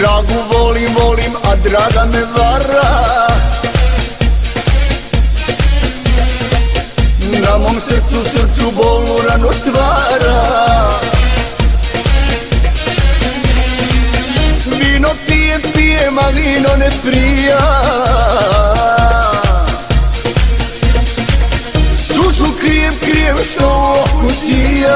Dragu volim, volim, a draga me vara. Na mom srcu bolnu ranu stvara. Vino pijem, a vino ne prija. Suzu krijem što u oku sija.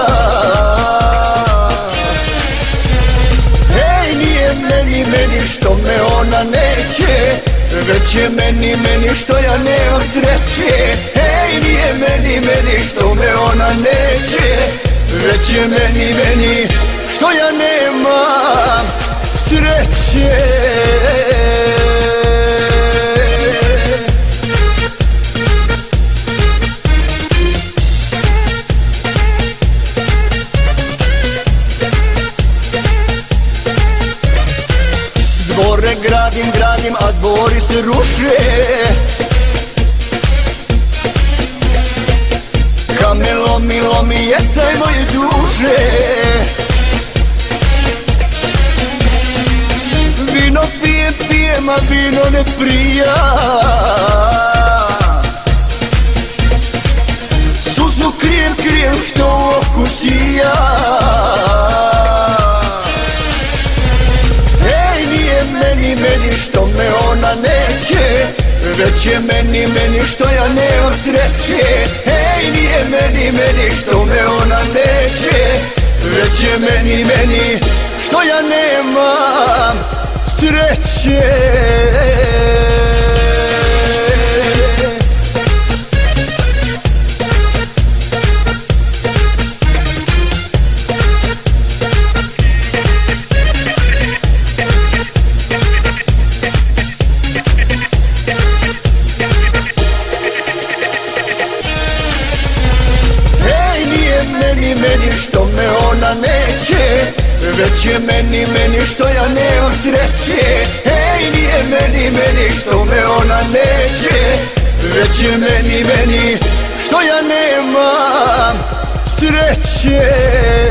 Hej, nije meni što me ona neće, već je meni što ja nemam sreće. Hej, nije meni što me ona neće, već je meni što ja nemam sreće. Dvore gradim, a dvori se ruše. Kamen lomi jecaj moje duše. Vino pijem, a vino ne prija. Suzu krijem što u oku sija. Meni što me ona neće, već je meni što ja nemam sreće. Hej, nije meni što me ona neće, već je meni što ja nemam sreće. Meni što me ona neće, već je meni što ja nemam sreće. Hej, nije meni što me ona neće, već je meni što ja nemam sreće.